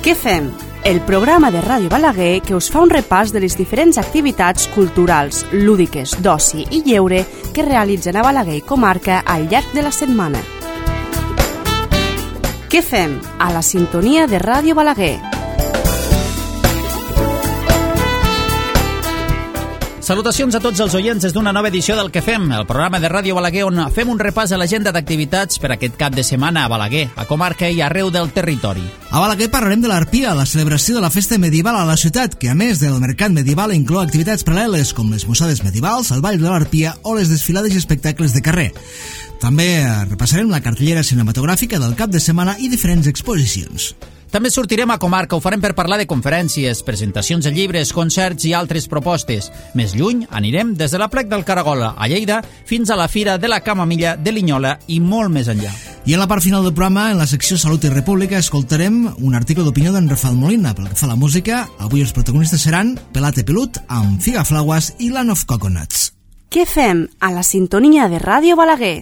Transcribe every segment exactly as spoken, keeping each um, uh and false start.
Què fem? El programa de Ràdio Balaguer que us fa un repàs de les diferents activitats culturals, lúdiques, d'oci i lleure que realitzen a Balaguer i comarca al llarg de la setmana. Què fem? A la sintonia de Ràdio Balaguer. Salutacions a tots els oients des d'una nova edició del Què fem, el programa de Ràdio Balaguer on fem un repàs a l'agenda d'activitats per aquest cap de setmana a Balaguer, a comarca i arreu del territori. A Balaguer parlarem de l'Arpia, la celebració de la festa medieval a la ciutat, que a més del mercat medieval inclou activitats paral·leles com les mossades medievals, el ball de l'Arpia o les desfilades i espectacles de carrer. També repassarem la cartellera cinematogràfica del cap de setmana i diferents exposicions. També sortirem a comarca, ho farem per parlar de conferències, presentacions de llibres, concerts i altres propostes. Més lluny anirem des de la plec del Caragola, a Lleida, fins a la Fira de la Camamilla de Linyola i molt més enllà. I en la part final del programa, en la secció Salut i República, escoltarem un article d'opinió d'en Rafael Molina. Pel que fa a la música, avui els protagonistes seran Pelate Pelut, amb Figa Flowers i Land of Coconuts. Què fem? A la sintonia de Ràdio Balaguer.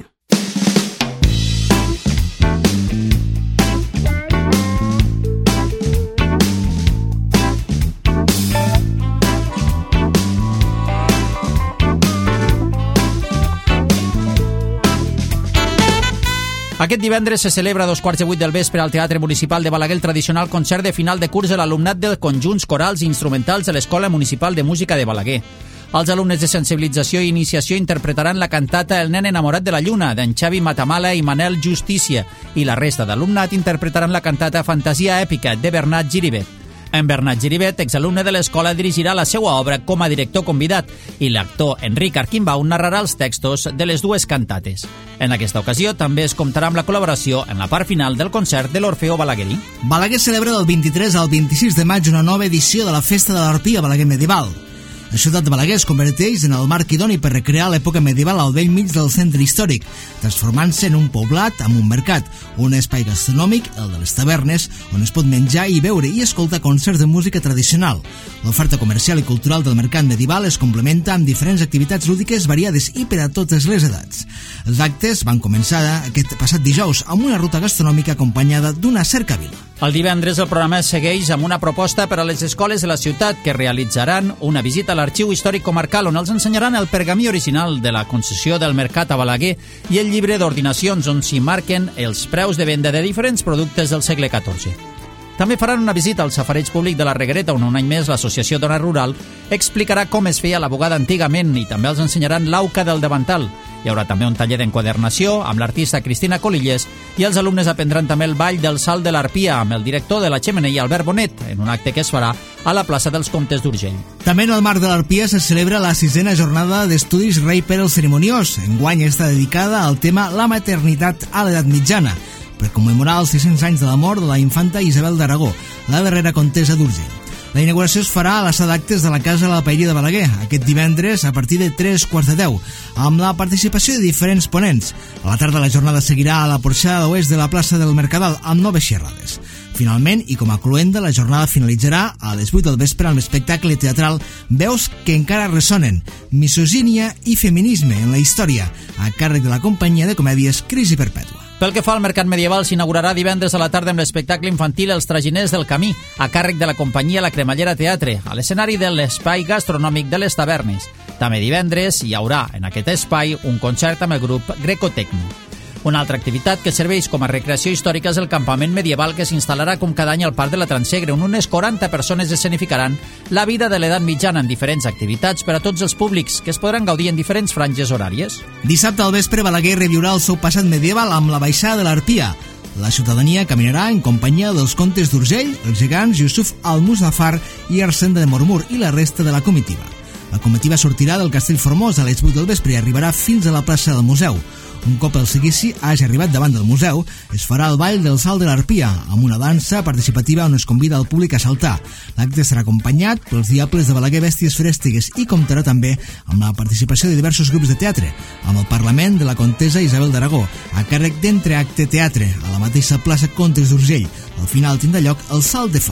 Aquest divendres se celebra a dos quarts de vuit del vespre al Teatre Municipal de Balaguer el tradicional concert de final de curs de l'alumnat de conjunts corals i instrumentals de l'Escola Municipal de Música de Balaguer. Els alumnes de sensibilització i iniciació interpretaran la cantata El nen enamorat de la lluna, d'en Xavi Matamala i Manel Justícia, i la resta d'alumnat interpretaran la cantata Fantasia èpica, de Bernat Giribet. En Bernat Giribet, exalumne de l'escola, dirigirà la seva obra com a director convidat i l'actor Enric Arquimbau narrarà els textos de les dues cantates. En aquesta ocasió també es comptarà amb la col·laboració en la part final del concert de l'Orfeó Balaguerí. Balaguer celebra del vint-i-tres al vint-i-sis de maig una nova edició de la Festa de l'Arpia Balaguer Medieval. La ciutat de Balaguer es converteix en el marc idoni per recrear l'època medieval al vell mig del centre històric, transformant-se en un poblat amb un mercat, un espai gastronòmic, el de les tavernes, on es pot menjar i beure i escoltar concerts de música tradicional. L'oferta comercial i cultural del mercat medieval es complementa amb diferents activitats lúdiques variades i per a totes les edats. Els actes van començar aquest passat dijous amb una ruta gastronòmica acompanyada d'una cercavila. El divendres el programa segueix amb una proposta per a les escoles de la ciutat que realitzaran una visita a l'Arxiu Històric Comarcal on els ensenyaran el pergamí original de la concessió del mercat a Balaguer i el llibre d'ordinacions on s'hi marquen els preus de venda de diferents productes del segle catorze. També faran una visita al safareig públic de la Reguereta on un any més l'Associació Dona Rural explicarà com es feia la bugada antigament i també els ensenyaran l'auca del davantal. Hi haurà també un taller d'enquadernació amb l'artista Cristina Colilles i els alumnes aprendran també el ball del Salt de l'Arpia amb el director de la Xemeneia, Albert Bonet, en un acte que es farà a la plaça dels Comtes d'Urgell. També en el marc de l'Arpia se celebra la sisena jornada d'estudis Rei Pere el Cerimoniós. Enguany està dedicada al tema La maternitat a l'edat mitjana, per commemorar els sis-cents anys de la mort de la infanta Isabel d'Aragó, la darrera comtessa d'Urgell. La inauguració es farà a la sala d'actes de la Casa de la Paeria de Balaguer, aquest divendres a partir de tres quarts de deu, amb la participació de diferents ponents. A la tarda la jornada seguirà a la porxada d'oest de la plaça del Mercadal amb noves xerrades. Finalment, i com a cloenda, la jornada finalitzarà a les vuit del vespre amb l'espectacle teatral Veus que encara ressonen, misogínia i feminisme en la història, a càrrec de la companyia de comèdies Crisi Perpètua. Pel que fa al mercat medieval, s'inaugurarà divendres a la tarda amb l'espectacle infantil Els traginers del camí, a càrrec de la companyia La Cremallera Teatre, a l'escenari de l'espai gastronòmic de les tavernes. També divendres hi haurà en aquest espai un concert amb el grup Greco-Tecno. Una altra activitat que serveix com a recreació històrica és el campament medieval que s'instal·larà com cada any al Parc de la Transegre, on unes quaranta persones escenificaran la vida de l'edat mitjana en diferents activitats per a tots els públics, que es podran gaudir en diferents franges horàries. Dissabte al vespre, Balaguer reviurà el seu passat medieval amb la baixada de l'Arpia. La ciutadania caminarà en companyia dels comtes d'Urgell, els gegants Yusuf al-Muzaffar i Arsène de Mormur i la resta de la comitiva. La comitiva sortirà del Castell Formós a les vuit del vespre i arribarà fins a la plaça del museu. Un cop el seguici hagi arribat davant del museu, es farà el ball del Salt de l'Arpia, amb una dansa participativa on es convida al públic a saltar. L'acte serà acompanyat pels Diables de Balaguer Bèsties Ferèstigues i comptarà també amb la participació de diversos grups de teatre, amb el Parlament de la Comtessa Isabel d'Aragó, a càrrec d'Entreacte Teatre, a la mateixa plaça Comtes d'Urgell. Al final tindrà lloc el Salt de Foc.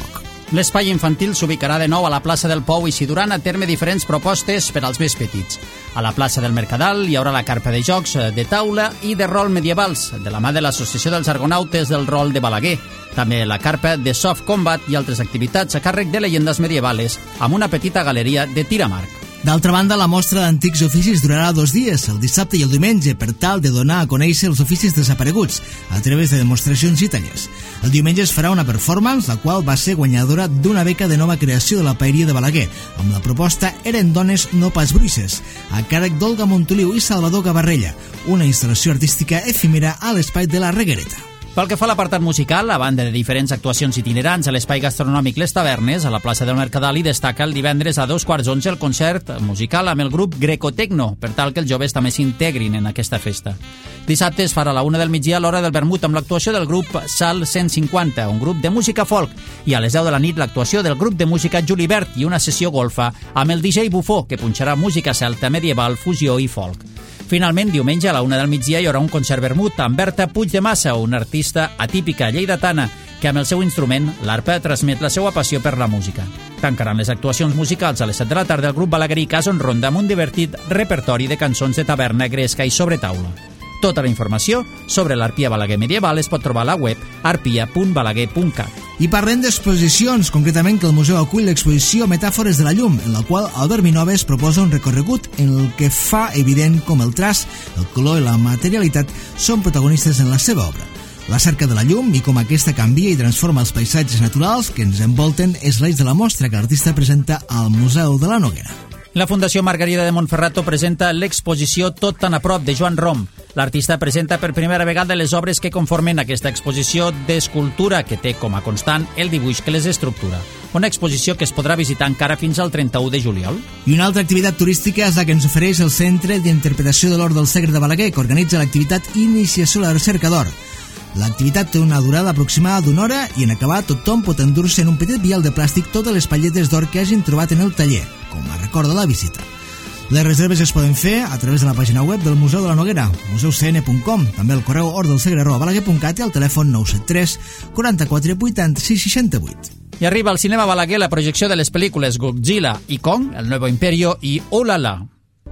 L'espai infantil s'ubicarà de nou a la plaça del Pou i s'hi duran a terme diferents propostes per als més petits. A la plaça del Mercadal hi haurà la carpa de jocs de taula i de rol medievals, de la mà de l'Associació dels Argonautes del Rol de Balaguer. També la carpa de soft combat i altres activitats a càrrec de llegendes medievales, amb una petita galeria de tir amb arc. D'altra banda, la mostra d'antics oficis durarà dos dies, el dissabte i el diumenge, per tal de donar a conèixer els oficis desapareguts a través de demostracions i tallers. El diumenge es farà una performance, la qual va ser guanyadora d'una beca de nova creació de la Paeria de Balaguer, amb la proposta Eren dones no pas bruixes, a càrrec d'Olga Montoliu i Salvador Gavarrella, una instal·lació artística efímera a l'espai de la Reguereta. Pel que fa a l'apartat musical, a banda de diferents actuacions itinerants a l'espai gastronòmic Les Tavernes, a la plaça del Mercadal, hi destaca el divendres a dos quarts onze el concert musical amb el grup Greco-Tecno, per tal que els joves també s'integrin en aquesta festa. Dissabte es farà a la una del migdia a l'hora del vermut amb l'actuació del grup Sal cent cinquanta, un grup de música folk, i a les deu de la nit l'actuació del grup de música Julibert i una sessió golfa amb el D J Bufó, que punxarà música celta, medieval, fusió i folk. Finalment, diumenge a la una del migdia hi haurà un concert vermut amb Berta Puig de Massa, una artista atípica lleidatana que amb el seu instrument, l'arpa, transmet la seva passió per la música. Tancaran les actuacions musicals a les set de la tarda el grup balaguerí Cason Ronda amb un divertit repertori de cançons de taverna, gresca i sobre taula. Tota la informació sobre l'Arpia Balaguer medieval es pot trobar a la web arpia punt balaguer punt cat. I parlem d'exposicions, concretament que el museu acull l'exposició Metàfores de la llum, en la qual Albert Minoves proposa un recorregut en el que fa evident com el traç, el color i la materialitat són protagonistes en la seva obra. La cerca de la llum i com aquesta canvia i transforma els paisatges naturals que ens envolten és l'eix de la mostra que l'artista presenta al Museu de la Noguera. La Fundació Margarida de Montferrato presenta l'exposició Tot tan a prop, de Joan Rom. L'artista presenta per primera vegada les obres que conformen aquesta exposició d'escultura que té com a constant el dibuix que les estructura. Una exposició que es podrà visitar encara fins al trenta-u de juliol. I una altra activitat turística és la que ens ofereix el Centre d'Interpretació de l'Or del Segre de Balaguer, que organitza l'activitat Iniciació a la Recerca d'Or. L'activitat té una durada aproximada d'una hora i en acabar tothom pot endur-se en un petit vial de plàstic totes les palletes d'or que hagin trobat en el taller, com a record de la visita. Les reserves es poden fer a través de la pàgina web del Museu de la Noguera, museu c n punt com, també el correu ordelsegre arroba balaguer punt cat i el telèfon nou set tres quaranta-quatre vuitanta-sis seixanta-vuit. I arriba al cinema Balaguer la projecció de les pel·lícules Godzilla i Kong, El Nuevo Imperio i Oh La La.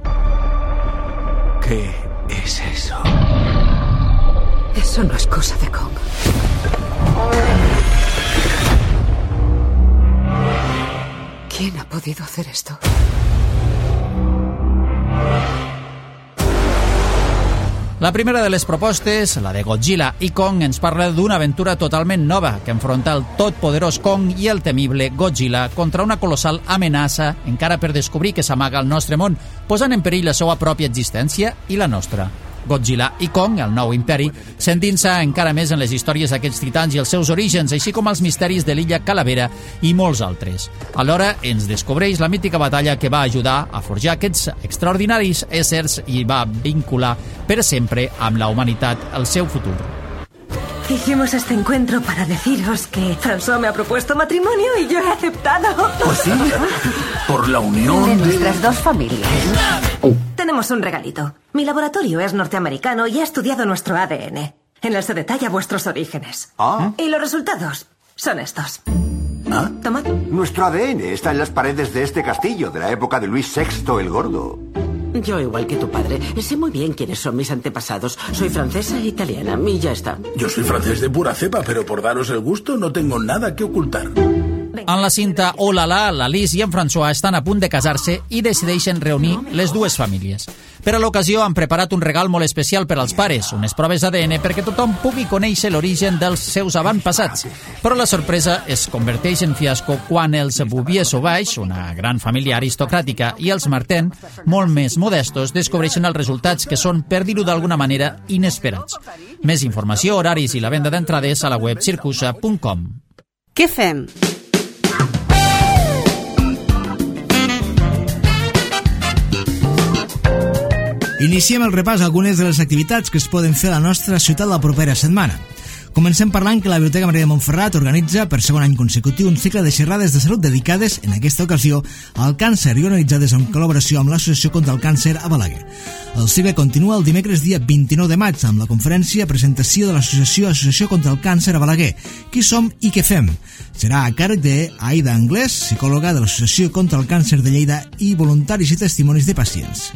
¿Qué es eso? Eso no es cosa de Kong. ¿Quién ha podido hacer esto? La primera de les propostes, la de Godzilla i Kong, ens parla d'una aventura totalment nova que enfronta el totpoderós Kong i el temible Godzilla contra una colossal amenaça encara per descobrir que s'amaga al nostre món, posant en perill la seva pròpia existència i la nostra. Godzilla i Kong, el nou imperi, s'endinsa encara més en les històries d'aquests titans i els seus orígens, així com els misteris de l'illa Calavera i molts altres. Alhora ens descobreix la mítica batalla que va ajudar a forjar aquests extraordinaris éssers i va vincular per sempre amb la humanitat el seu futur. Hicimos este encuentro para deciros que François me ha propuesto matrimonio y yo he aceptado. Pues sí, por la unión de de... nuestras dos familias. Tenemos un regalito. Mi laboratorio es norteamericano y ha estudiado nuestro A D N. En él se detalla vuestros orígenes. Ah. Y los resultados son estos. ¿Ah? Tomad. Nuestro A D N está en las paredes de este castillo de la época de Luis sexto el Gordo. Yo, igual que tu padre, sé muy bien quiénes son mis antepasados. Soy francesa e italiana, y ya está. Yo soy francés de pura cepa, pero por daros el gusto no tengo nada que ocultar. En la cinta Oh La La, la Liz i en François estan a punt de casar-se i decideixen reunir les dues famílies. Per a l'ocasió han preparat un regal molt especial per als pares, unes proves d'A D N perquè tothom pugui conèixer l'origen dels seus avantpassats. Però la sorpresa es converteix en fiasco quan els Bouvier Sauvage, una gran família aristocràtica, i els Martin, molt més modestos, descobreixen els resultats que són, per dir-ho d'alguna manera, inesperats. Més informació, horaris i la venda d'entrades a la web circusa punt com. Què fem? Iniciem el repàs a algunes de les activitats que es poden fer a la nostra ciutat la propera setmana. Comencem parlant que la Biblioteca Maria de Montferrat organitza per segon any consecutiu un cicle de xerrades de salut dedicades, en aquesta ocasió, al càncer i organitzades en col·laboració amb l'Associació contra el Càncer a Balaguer. El cicle continua el dimecres dia vint-i-nou de maig amb la conferència presentació de l'Associació Associació contra el Càncer a Balaguer. Qui som i què fem? Serà a càrrec d'Aida Anglès, psicòloga de l'Associació contra el Càncer de Lleida i voluntaris i testimonis de pacients.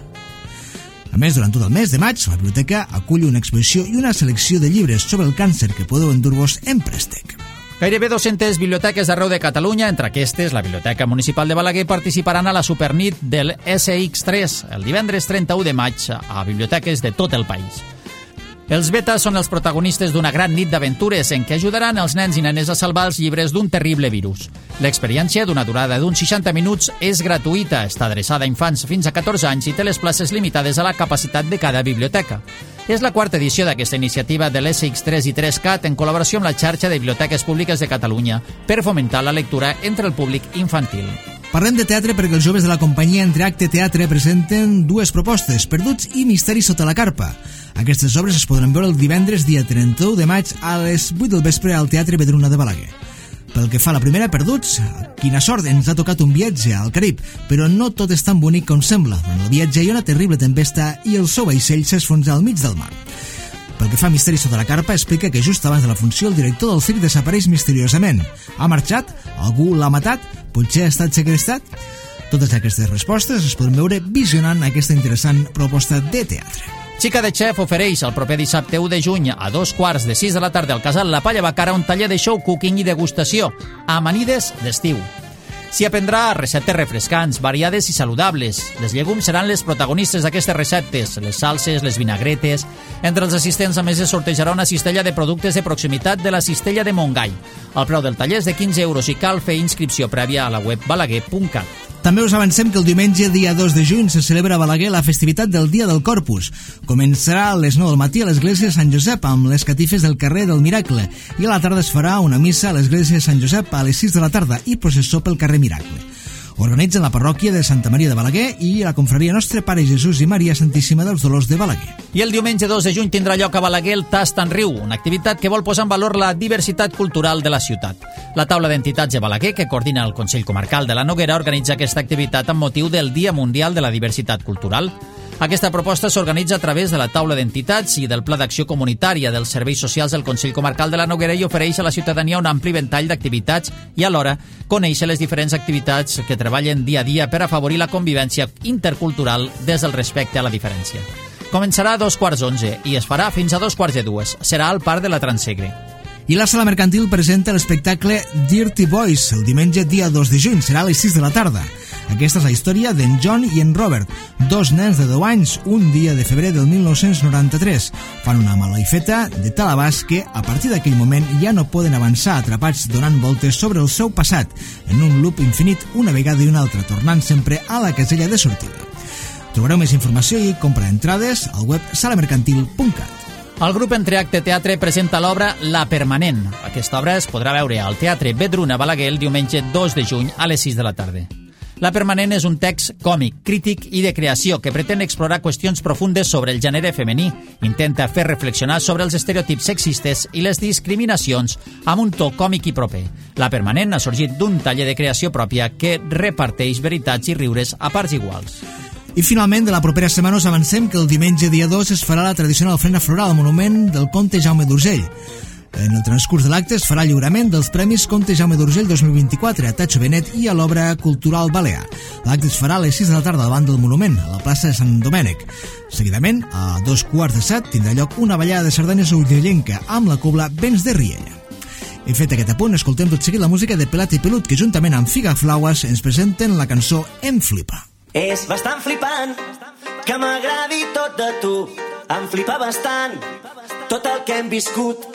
A més, durant tot el mes de maig, la biblioteca acull una exposició i una selecció de llibres sobre el càncer que podeu endur-vos en préstec. Gairebé dues-centes biblioteques d'arreu de Catalunya, entre aquestes la Biblioteca Municipal de Balaguer, participaran a la Supernit del S X tres el divendres trenta-u de maig a biblioteques de tot el país. Els betas són els protagonistes d'una gran nit d'aventures en què ajudaran els nens i nenes a salvar els llibres d'un terrible virus. L'experiència, d'una durada d'uns seixanta minuts, és gratuïta, està adreçada a infants fins a catorze anys i té les places limitades a la capacitat de cada biblioteca. És la quarta edició d'aquesta iniciativa de l'S X tres i tres cat en col·laboració amb la xarxa de biblioteques públiques de Catalunya per fomentar la lectura entre el públic infantil. Parlem de teatre perquè els joves de la companyia Entre Acte Teatre presenten dues propostes, Perduts i Misteri sota la carpa. Aquestes obres es podran veure el divendres dia trenta-u de maig a les vuit del vespre al Teatre Vedruna de Balaguer. Pel que fa a la primera, Perduts, quina sort, ens ha tocat un viatge al Carib, però no tot és tan bonic com sembla. En el viatge hi ha una terrible tempesta i el seu vaixell s'esfonsa al mig del mar. Pel que fa a Misteri sota la carpa, explica que just abans de la funció el director del circ desapareix misteriosament. Ha marxat? Algú l'ha matat? Potser ha estat segrestat? Totes aquestes respostes es poden veure visionant aquesta interessant proposta de teatre. Xica de Chef ofereix el proper dissabte u de juny a dos quarts de sis de la tarda al Casal La Palla Bacara un taller de show cooking i degustació, amanides d'estiu. S'hi aprendrà receptes refrescants, variades i saludables. Les llegums seran les protagonistes d'aquestes receptes, les salses, les vinagretes. Entre els assistents, a més, es sortejarà una cistella de productes de proximitat de la cistella de Montgai. El preu del taller és de quinze euros i cal fer inscripció prèvia a la web balaguer punt cat. També us avancem que el diumenge, dia dos de juny, se celebra a Balaguer la festivitat del Dia del Corpus. Començarà a les nou del matí a l'església de Sant Josep amb les catifes del carrer del Miracle i a la tarda es farà una missa a l'església de Sant Josep a les sis de la tarda i processó pel carrer Miracle. Organitzen la parròquia de Santa Maria de Balaguer i la confraria Nostre Pare Jesús i Maria Santíssima dels Dolors de Balaguer. I el diumenge dos de juny tindrà lloc a Balaguer el Tast en Riu, una activitat que vol posar en valor la diversitat cultural de la ciutat. La taula d'entitats de Balaguer, que coordina el Consell Comarcal de la Noguera, organitza aquesta activitat amb motiu del Dia Mundial de la Diversitat Cultural. Aquesta proposta s'organitza a través de la taula d'entitats i del Pla d'Acció Comunitària dels Serveis Socials del Consell Comarcal de la Noguera i ofereix a la ciutadania un ampli ventall d'activitats i alhora conèixer les diferents activitats que treballen dia a dia per afavorir la convivència intercultural des del respecte a la diferència. Començarà a dos quarts onze i es farà fins a dos quarts de dues. Serà al Parc de la Transsegre. I la Sala Mercantil presenta l'espectacle Dirty Boys el diumenge dia dos de juny, serà a les sis de la tarda. Aquesta és la història d'en John i en Robert, dos nens de deu anys, un dia de febrer del mil nou-cents noranta-tres. Fan una malifeta de tal abast que, a partir d'aquell moment, ja no poden avançar atrapats donant voltes sobre el seu passat, en un loop infinit una vegada i una altra, tornant sempre a la casella de sortida. Trobareu més informació i comprar entrades al web sala mercantil punt cat. El grup Entre Acte Teatre presenta l'obra La Permanent. Aquesta obra es podrà veure al Teatre Vedruna Balaguer el diumenge dos de juny a les sis de la tarda. La Permanent és un text còmic, crític i de creació que pretén explorar qüestions profundes sobre el gènere femení, intenta fer reflexionar sobre els estereotips sexistes i les discriminacions amb un to còmic i proper. La Permanent ha sorgit d'un taller de creació pròpia que reparteix veritats i riures a parts iguals. I finalment, de la propera setmana us avancem que el diumenge dia dos es farà la tradicional ofrena floral al monument del Comte Jaume d'Urgell. En el transcurs de l'acte es farà lliurament dels Premis Comte Jaume d'Urgell dos mil vint-i-quatre a Tacho Benet i a l'Obra Cultural Balear. L'acte es farà a les sis de la tarda davant del monument, a la plaça de Sant Domènec. Seguidament, a dos quarts de set, tindrà lloc una ballada de sardanes urgellenca amb la cobla Vents de Riella. He fet aquest apunt, escoltem tot seguit la música de Pelat i Pelut, que juntament amb Figaflaues ens presenten la cançó Em Flipa. És bastant flipant que m'agradi tot de tu. Em flipa bastant tot el que hem viscut.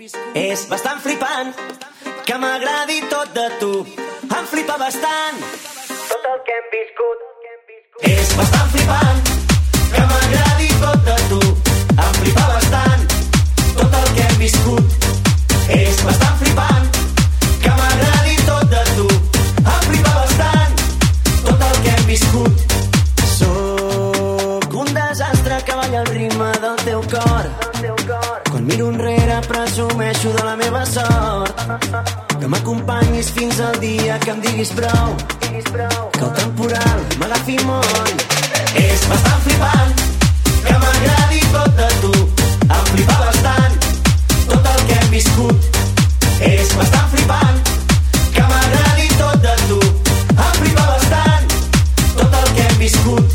És bastant flipant que m'agradi tot de tu. Em flipa bastant tot el que hem viscut. És bastant flipant que m'agradi tot de tu. Em flipa bastant tot el que hem viscut. És bastant flipant que m'agradi tot de tu. Em flipa bastant tot el que hem viscut. Sóc un desastre que balla el ritme del teu cor. Quan miro enrere presumeixo de la meva sort, que m'acompanyis fins al dia que em diguis prou, que el temporal m'agafi moll. És bastant flipant que m'agradi tot de tu, em flipa bastant tot el que hem viscut. És bastant flipant que m'agradi tot de tu, em flipa bastant tot el que hem viscut.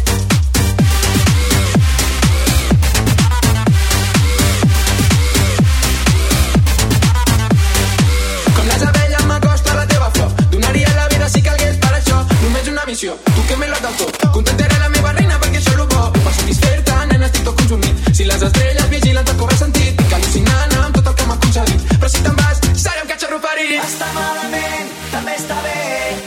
Tu que me lo has dado tot, contentaré la meva reina perquè això és el bo. Per satisfer-te, nena, estic tot consumit. Si les estrelles vigilen tot cobra sentit, estic al·lucinant amb tot el que m'ha aconseguit. Però si te'n vas, seré un catxarroferit. Està malament, també està bé,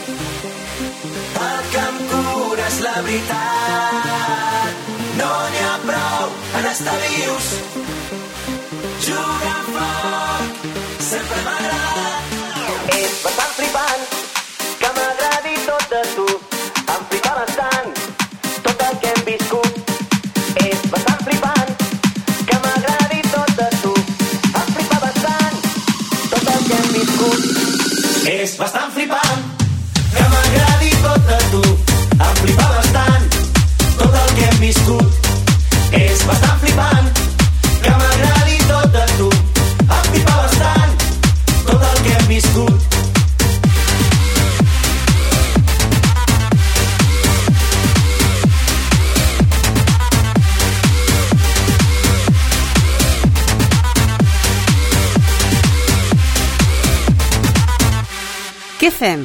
el que em cura és la veritat. No n'hi ha prou en estar vius, jugar a foc sempre m'ha agradat. És bastant flipant que m'agradi tot de tu, em flipa bastant tot el que hem viscut. És bastant flipant que m'agradi tot de tu, em flipa bastant tot el que hem viscut. És bastant flipant que m'agradi tot de tu, em flipa bastant tot el que hem viscut. És bastant flipant que m'agradi tot de tu, em flipa bastant tot el que hem viscut. Què fem?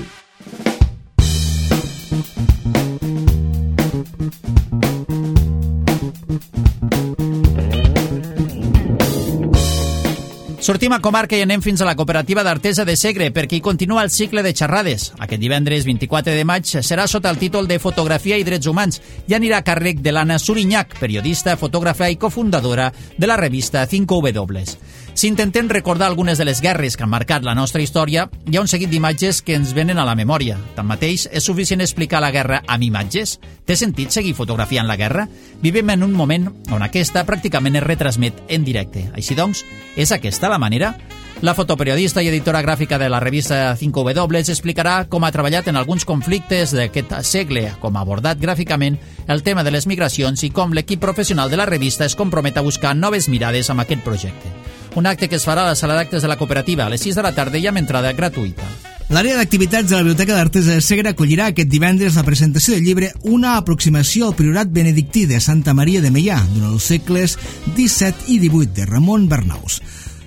Sortim a comarca i anem fins a la cooperativa d'Artesa de Segre perquè hi continua el cicle de xerrades. Aquest divendres vint-i-quatre de maig serà sota el títol de Fotografia i Drets Humans i anirà a càrrec de l'Anna Surinyac, periodista, fotògrafa i cofundadora de la revista cinco W. Si intentem recordar algunes de les guerres que han marcat la nostra història, hi ha un seguit d'imatges que ens venen a la memòria. Tanmateix, és suficient explicar la guerra amb imatges? Té sentit seguir fotografiant la guerra? Vivim en un moment on aquesta pràcticament es retransmet en directe. Així doncs, és aquesta la manera? La fotoperiodista i editora gràfica de la revista cinco W explicarà com ha treballat en alguns conflictes d'aquest segle, com ha abordat gràficament el tema de les migracions i com l'equip professional de la revista es compromet a buscar noves mirades amb aquest projecte. Un acte que es farà a la sala d'actes de la cooperativa a les sis de la tarda i amb entrada gratuïta. L'àrea d'activitats de la Biblioteca d'Artesa de Segre acollirà aquest divendres la presentació del llibre Una aproximació al priorat benedictí de Santa Maria de Meià durant els segles disset i divuit de Ramon Barnaus.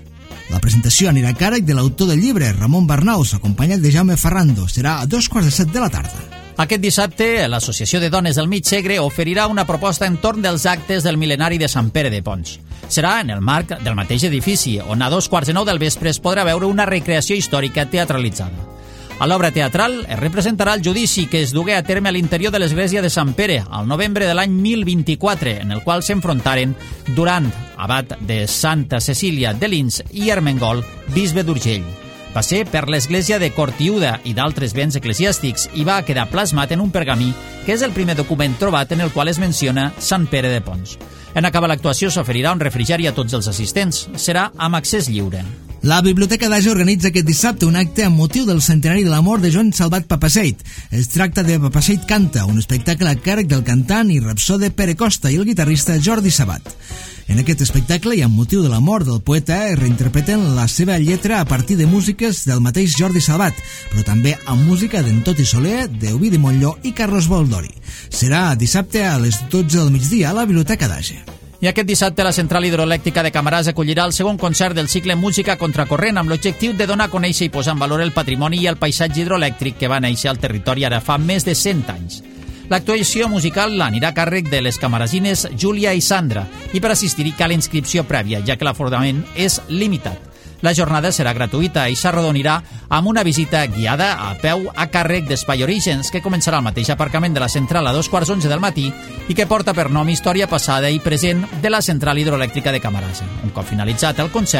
La presentació anirà a càrrec de l'autor del llibre, Ramon Barnaus, acompanyat de Jaume Ferrando. Serà a dos quarts de set de la tarda. Aquest dissabte, l'Associació de Dones del Mig Segre oferirà una proposta entorn dels actes del mil·lenari de Sant Pere de Pons. Serà en el marc del mateix edifici, on a dos quarts de nou del vespre es podrà veure una recreació històrica teatralitzada. A l'obra teatral es representarà el judici que es dugué a terme a l'interior de l'església de Sant Pere al novembre de l'any mil vint-i-quatre, en el qual s'enfrontaren Durant, abat de Santa Cecília de Lins, i Ermengol, bisbe d'Urgell. Va ser per l'església de Cortiuda i d'altres béns eclesiàstics i va quedar plasmat en un pergamí que és el primer document trobat en el qual es menciona Sant Pere de Pons. En acabar l'actuació s'oferirà un refrigeri a tots els assistents. Serà amb accés lliure. La Biblioteca d'Age organitza aquest dissabte un acte amb motiu del centenari de la mort de Joan Salvat Papaseit. Es tracta de Papaseit Canta, un espectacle a càrrec del cantant i rapsode Pere Costa i el guitarrista Jordi Sabat. En aquest espectacle i amb motiu de la mort del poeta es reinterpreten la seva lletra a partir de músiques del mateix Jordi Salvat, però també amb música d'en Toti Soler, d'Ovidi Montllor i Carlos Boldori. Serà dissabte a les dotze del migdia a la Biblioteca d'Age. I aquest dissabte la central hidroelèctrica de Camarasa acollirà el segon concert del cicle Música Contracorrent amb l'objectiu de donar a conèixer i posar en valor el patrimoni i el paisatge hidroelèctric que va néixer al territori ara fa més de cent anys. L'actuació musical anirà a càrrec de les camarasines Júlia i Sandra i per assistir-hi cal inscripció prèvia, ja que l'aforament és limitat. La jornada serà gratuïta i s'arrodonirà amb una visita guiada a peu a càrrec d'Espai Orígens, que començarà al mateix aparcament de la central a dos quarts onze del matí i que porta per nom Història passada i present de la central hidroelèctrica de Camarasa. Un cop finalitzat el concert,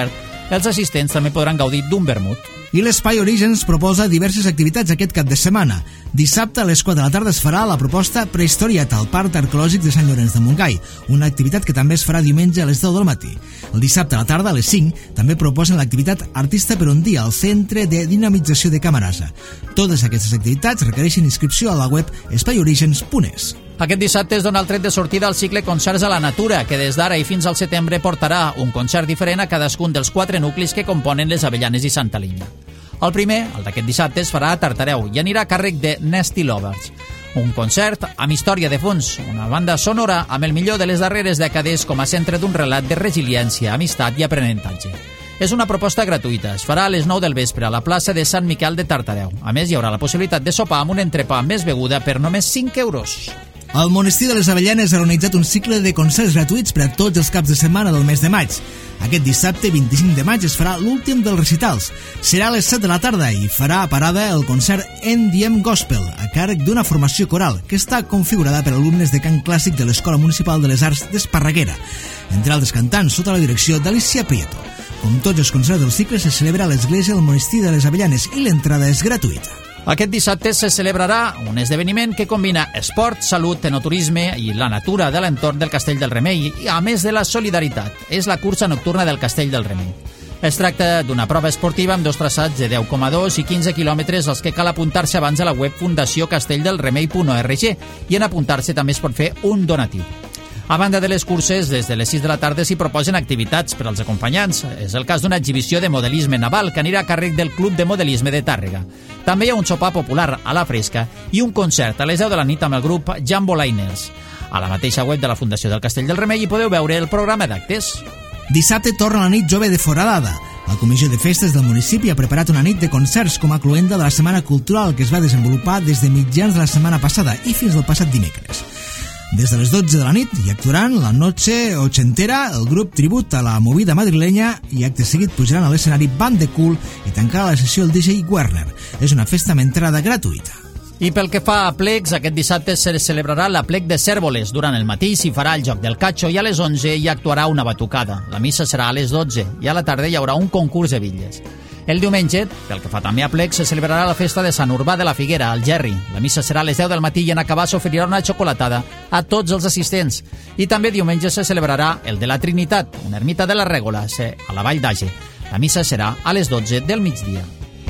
Els assistents també podran gaudir d'un vermut. I l'Espai Orígens proposa diverses activitats aquest cap de setmana. Dissabte a les quatre de la tarda es farà la proposta Prehistoriat al Parc Arqueològic de Sant Llorenç de Montgai, una activitat que també es farà diumenge a les deu del matí. El dissabte a la tarda, a les cinc, també proposen l'activitat Artista per un dia al Centre de Dinamització de Camarasa. Totes aquestes activitats requereixen inscripció a la web espai orígens punt es. Aquest dissabte es dona el tret de sortida al cicle Concerts a la Natura, que des d'ara i fins al setembre portarà un concert diferent a cadascun dels quatre nuclis que componen les Avellanes i Santa Linya. El primer, el d'aquest dissabte, es farà a Tartareu i anirà a càrrec de Nasty Lovers. Un concert amb història de fons, una banda sonora amb el millor de les darreres dècades com a centre d'un relat de resiliència, amistat i aprenentatge. És una proposta gratuïta, es farà a les nou del vespre a la plaça de Sant Miquel de Tartareu. A més, hi haurà la possibilitat de sopar amb un entrepà més beguda per només cinc euros. El Monestir de les Avellanes ha organitzat un cicle de concerts gratuïts per a tots els caps de setmana del mes de maig. Aquest dissabte, vint-i-cinc de maig, es farà l'últim dels recitals. Serà a les set de la tarda i farà parada el concert N D M Gospel, a càrrec d'una formació coral, que està configurada per alumnes de cant clàssic de l'Escola Municipal de les Arts d'Esparreguera, entre altres cantants sota la direcció d'Alicia Prieto. Com tots els concerts del cicle, se celebra a l'església del Monestir de les Avellanes i l'entrada és gratuïta. Aquest dissabte se celebrarà un esdeveniment que combina esport, salut, enoturisme i la natura de l'entorn del Castell del Remei, i a més de la solidaritat. És la cursa nocturna del Castell del Remei. Es tracta d'una prova esportiva amb dos traçats de deu coma dos i quinze quilòmetres als que cal apuntar-se abans a la web fundació castelldelremei punt org, i en apuntar-se també es pot fer un donatiu. A banda de les curses, des de les sis de la tarda s'hi proposen activitats per als acompanyants. És el cas d'una exhibició de modelisme naval que anirà a càrrec del Club de Modelisme de Tàrrega. També hi ha un sopar popular a la fresca i un concert a les deu de la nit amb el grup Jamboliners. A la mateixa web de la Fundació del Castell del Remei hi podeu veure el programa d'actes. Dissabte torna la nit jove de Foradada. La Comissió de Festes del municipi ha preparat una nit de concerts com a cloenda de la Setmana Cultural que es va desenvolupar des de mitjans de la setmana passada i fins al passat dimecres. Des de les dotze de la nit hi actuaran la Noche Ochentera, el grup tribut a la movida madrilenya, i acte seguit pujaran a l'escenari Band de Cool i tancarà la sessió el D J Werner. És una festa amb entrada gratuïta. I pel que fa a plecs, aquest dissabte se celebrarà la plec de Cérvoles. Durant el matí s'hi farà el joc del catxo i a les onze hi actuarà una batucada. La missa serà a les dotze i a la tarda hi haurà un concurs de bitlles. El diumenge, pel que fa també a plecs, se celebrarà la festa de Sant Urbà de la Figuera, al Gerri. La missa serà a les deu del matí i en acabar s'oferirà una xocolatada a tots els assistents. I també diumenge se celebrarà el de la Trinitat, una ermita de la Règola, a la Vall d'Age. La missa serà a les dotze del migdia.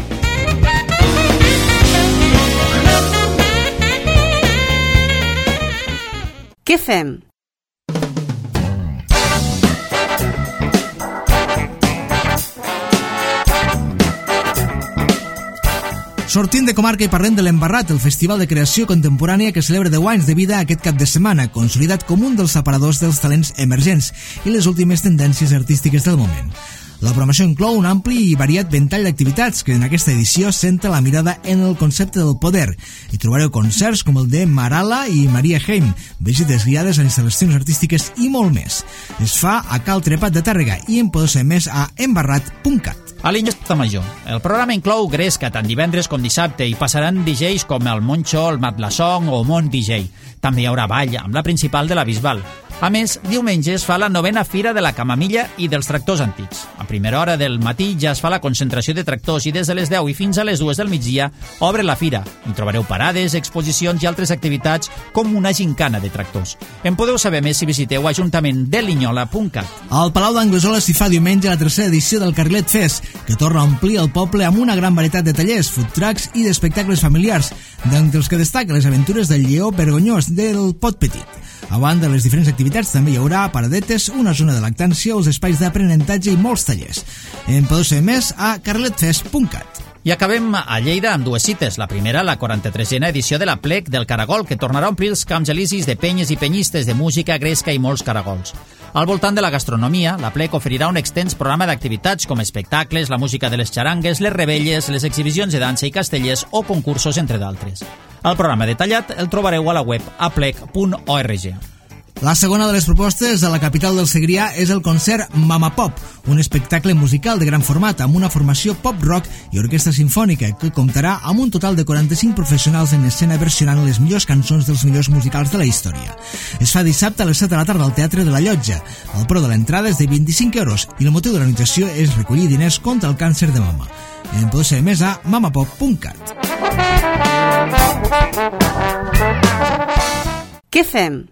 Què fem? Sortim de comarca i parlem de l'Embarrat, el festival de creació contemporània que celebra deu anys de vida aquest cap de setmana, consolidat com un dels separadors dels talents emergents i les últimes tendències artístiques del moment. La programació inclou un ampli i variat ventall d'activitats que en aquesta edició centra la mirada en el concepte del poder. Hi trobareu concerts com el de Marala i Maria Heim, visites guiades a instal·lacions artístiques i molt més. Es fa a Cal Trepat de Tàrrega i en podeu saber més a embarrat punt cat. A l'Illa Major. El programa inclou gresca tant divendres com dissabte i passaran D Js com el Moncho, el Matt Lasong o Mont D J. També hi haurà ball amb la principal de la Bisbal. A més, diumenge es fa la novena Fira de la Camamilla i dels Tractors Antics. A primera hora del matí ja es fa la concentració de tractors i des de les deu i fins a les dues del migdia obre la fira. Hi trobareu parades, exposicions i altres activitats com una gincana de tractors. En podeu saber més si visiteu ajuntament de linyola punt cat. Al Palau d'Anglesola s'hi fa diumenge la tercera edició del Carrilet Fest, que torna a omplir el poble amb una gran varietat de tallers, food trucks i d'espectacles familiars, d'entre els que destaquen les aventures del lleó vergonyós del Pot Petit. A banda de les diferents activitats, també hi haurà paradetes, una zona de lactància, els espais d'aprenentatge i molts tallers. En podeu saber més a carrilet fest punt cat. I acabem a Lleida amb dues cites. La primera, la quaranta-tresena edició de la Plec del Caragol, que tornarà a omplir els camps elisis de penyes i penyistes de música, gresca i molts caragols. Al voltant de la gastronomia, la Plec oferirà un extens programa d'activitats com espectacles, la música de les xarangues, les rebelles, les exhibicions de dansa i castellers o concursos, entre d'altres. El programa detallat el trobareu a la web aplec punt org. La segona de les propostes a la capital del Segrià és el concert Mama Pop, un espectacle musical de gran format amb una formació pop-rock i orquestra sinfònica que comptarà amb un total de quaranta-cinc professionals en escena versionant les millors cançons dels millors musicals de la història. Es fa dissabte a les set de la tarda al Teatre de la Llotja. El preu de l'entrada és de vint-i-cinc euros i el motiu de l'organització és recollir diners contra el càncer de mama. En podeu saber més a mamapop punt cat. Què fem?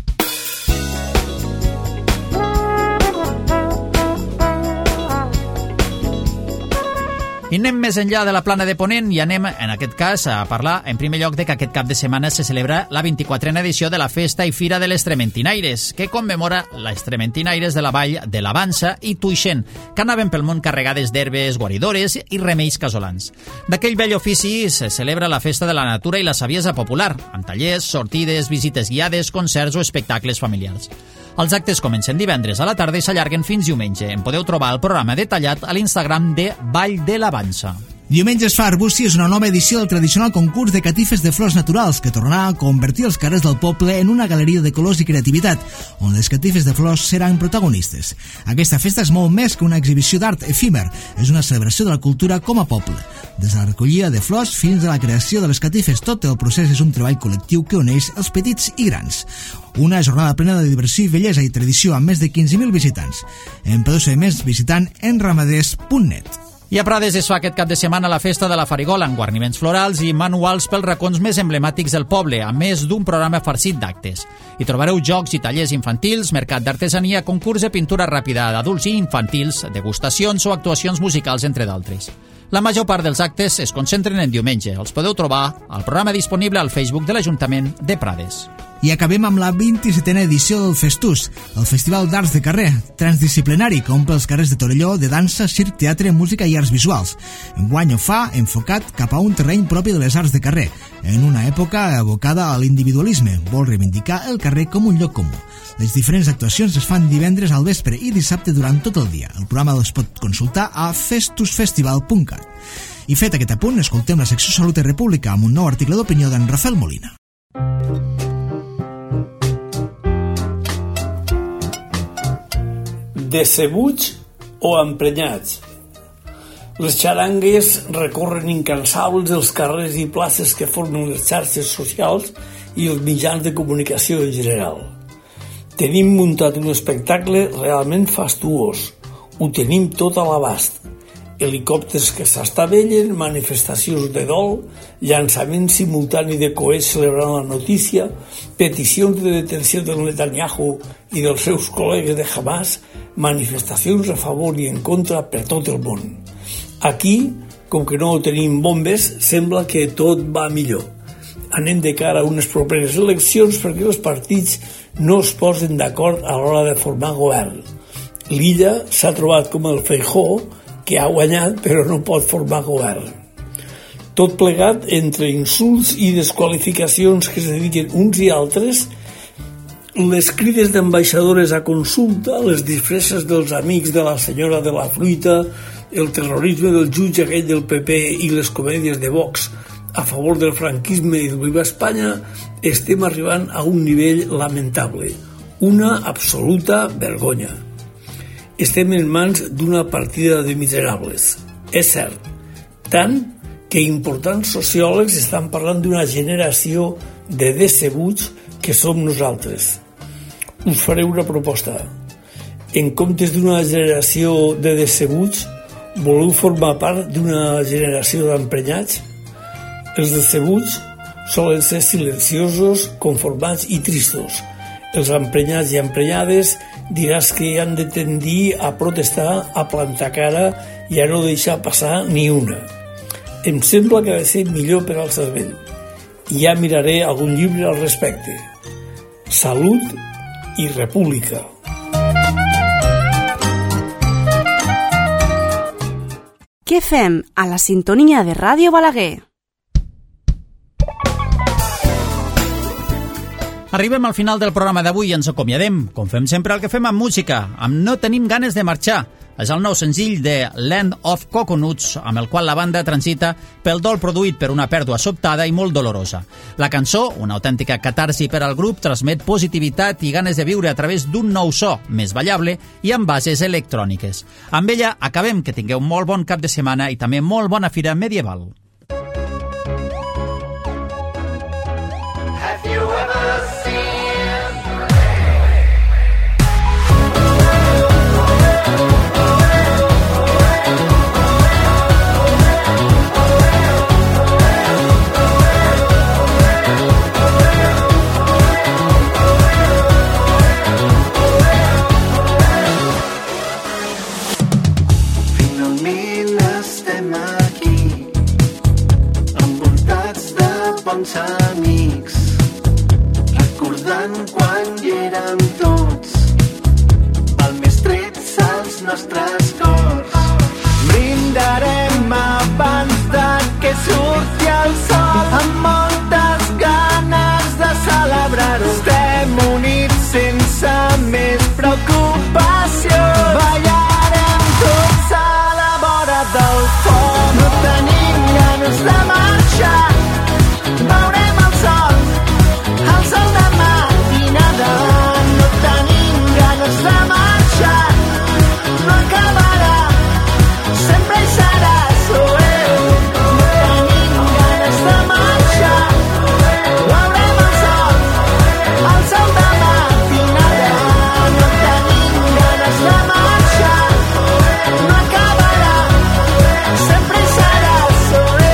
I anem més enllà de la plana de Ponent i anem, en aquest cas, a parlar en primer lloc de que aquest cap de setmana se celebra la vint-i-quatrena edició de la Festa i Fira de les Trementinaires, que commemora les Trementinaires de la Vall de l'Avança i Tuixén, que anaven pel món carregades d'herbes guaridores i remeis casolans. D'aquell vell ofici se celebra la Festa de la Natura i la Saviesa Popular, amb tallers, sortides, visites guiades, concerts o espectacles familiars. Els actes comencen divendres a la tarda i s'allarguen fins diumenge. En podeu trobar el programa detallat a l'Instagram de Vall de l'Avança. Diumenge es fa a Arbúcies és una nova edició del tradicional concurs de catifes de flors naturals que tornarà a convertir els carrers del poble en una galeria de colors i creativitat, on les catifes de flors seran protagonistes. Aquesta festa és molt més que una exhibició d'art efímer, és una celebració de la cultura com a poble. Des de la recollida de flors fins a la creació de les catifes, tot el procés és un treball col·lectiu que uneix els petits i grans. Una jornada plena de diversió i bellesa i tradició amb més de quinze mil visitants. En podeu saber més visitant enramaders punt net. I a Prades es fa aquest cap de setmana la Festa de la Farigola amb guarniments florals i manuals pels racons més emblemàtics del poble, a més d'un programa farcit d'actes. Hi trobareu jocs i tallers infantils, mercat d'artesania, concurs de pintura ràpida d'adults i infantils, degustacions o actuacions musicals, entre d'altres. La major part dels actes es concentren en diumenge. Els podeu trobar al programa disponible al Facebook de l'Ajuntament de Prades. I acabem amb la vint-i-setena edició del Festús, el Festival d'Arts de Carrer, transdisciplinari que omple els carrers de Torelló de dansa, circ, teatre, música i arts visuals. Enguany ho fa enfocat cap a un terreny propi de les arts de carrer, en una època abocada a l'individualisme. Vol reivindicar el carrer com un lloc comú. Les diferents actuacions es fan divendres al vespre i dissabte durant tot el dia. El programa es pot consultar a festusfestival punt cat. I fet aquest apunt, escoltem la secció Salut i República amb un nou article d'opinió d'en Rafael Molina. Decebuts o emprenyats. Les xarangues recorren incansables els carrers i places que formen les xarxes socials i els mitjans de comunicació en general. Tenim muntat un espectacle realment fastuós. Ho tenim tot a l'abast. Helicòpters que s'estavellen, manifestacions de dol, llançament simultani de coets celebrant la notícia, peticions de detenció del Netanyahu i dels seus col·legues de Hamas, manifestacions a favor i en contra per tot el món. Aquí, com que no tenim bombes, sembla que tot va millor. Anem de cara a unes properes eleccions perquè els partits no es posen d'acord a l'hora de formar govern. L'Illa s'ha trobat com el Feijóo, que ha guanyat però no pot formar govern. Tot plegat entre insults i desqualificacions que es dediquen uns i altres, les crides d'ambaixadores a consulta, les disfresses dels amics de la senyora de la fruita, el terrorisme del jutge aquell del P P i les comèdies de Vox a favor del franquisme i del Viva Espanya, estem arribant a un nivell lamentable, una absoluta vergonya. Estem en mans d'una partida de miserables. És cert, tant que importants sociòlegs estan parlant d'una generació de decebuts que som nosaltres. Us faré una proposta. En comptes d'una generació de decebuts, voleu formar part d'una generació d'emprenyats? Els decebuts solen ser silenciosos, conformats i tristos. Els emprenyats i emprenyades diràs que han de tendir a protestar, a plantar cara i a no deixar passar ni una. Em sembla que ha de ser millor per al cervell. Ja miraré algun llibre al respecte. Salut i República. Què fem a la sintonia de Ràdio Balaguer? Arribem al final del programa d'avui i ens acomiadem. Com fem sempre el que fem amb música, amb No tenim ganes de marxar. És el nou senzill de Land of Coconuts, amb el qual la banda transita pel dol produït per una pèrdua sobtada i molt dolorosa. La cançó, una autèntica catarsi per al grup, transmet positivitat i ganes de viure a través d'un nou so, més ballable i amb bases electròniques. Amb ella acabem, que tingueu molt bon cap de setmana i també molt bona fira medieval. Bons amics, recordant quan hi érem tots palmestrets als nostres cors. Brindarem abans de que surti el sol amb moltes ganes de celebrar-ho. Estem units sense més preocupació. Ballarem tots a la vora del foc. No tenim ganes de marxar. Veurem el sol, el sol de matinada. No tenim ganes de marxar, no acabarà, sempre hi seràs, oh, eh. No tenim ganes de marxar, veurem el sol, el sol de matinada. No tenim ganes de marxar, no acabarà, sempre hi seràs, oh, eh.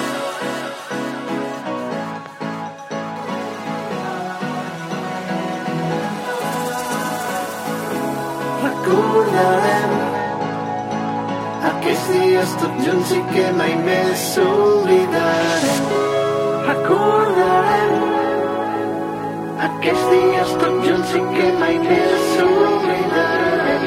Recordarem aquells dies tots junts i que mai més oblidarem. Recordarem aquells dies tots junts i que mai més oblidarem.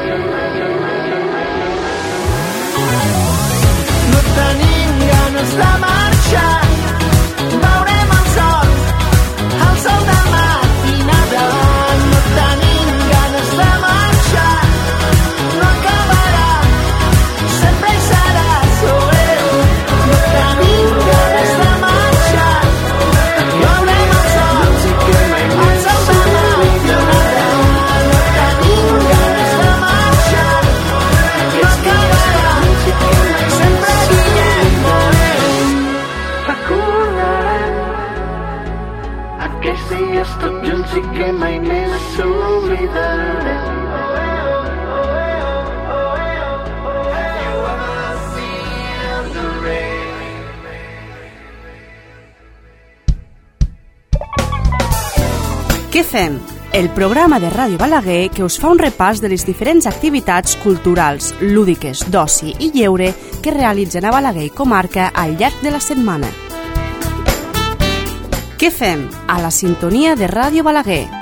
No tenim ganes de marxar, veurem el sol, el sol de matinada. No tenim ganes de marxar, no acabarà, sempre hi seràs, oh, eh. No tenim ganes de marxar, veurem el sol, el sol de matinada. No tenim ganes de marxar, no acabarà, sempre guiem, oh, eh. Recordarem aquells dies tots junts i que mai més oblidarem. Què fem? El programa de Ràdio Balaguer que us fa un repàs de les diferents activitats culturals, lúdiques, d'oci i lleure que realitzen a Balaguer i comarca al llarg de la setmana. Què fem? A la sintonia de Ràdio Balaguer.